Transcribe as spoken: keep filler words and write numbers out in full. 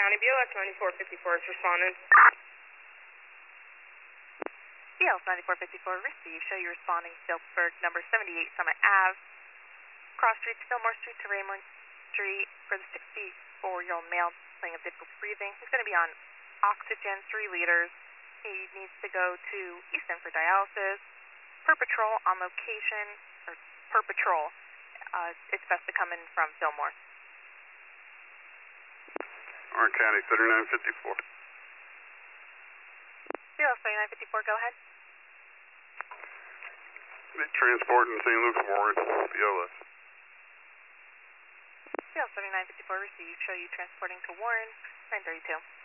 County, B L S ninety-four fifty-four is responding. B L S ninety-four fifty-four, receive. Show you responding Phillipsburg, number seventy-eight Summit Ave. Cross Street, Fillmore Street to Raymond Street for the sixty-four-year-old male complaining of difficult breathing. He's going to be on oxygen, three liters. He needs to go to Easton for dialysis. Per patrol on location, or per patrol, uh, it's best to come in from Fillmore. Orange County, thirty-nine fifty-four. B L S thirty-nine fifty-four, go ahead. Transporting Saint Luke's Warren, B L S. B L S thirty-nine fifty-four, receive. Show you transporting to Warren, nine thirty-two.